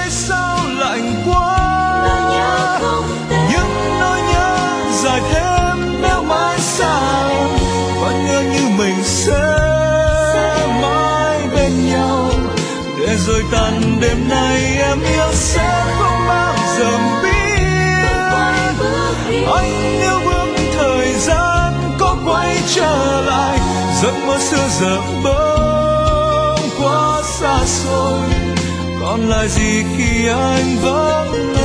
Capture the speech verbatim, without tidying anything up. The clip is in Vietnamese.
sao lạnh quá. Những nỗi nhớ dài thêm nếu mãi xa, vẫn nhớ như mình sẽ mãi bên nhau. Để rồi tàn đêm nay em yêu sẽ không bao giờ biết. Anh yêu bước thời gian có quay trở lại, giấc mơ xưa giờ bỗng quá xa xôi. Còn lại gì khi anh vẫn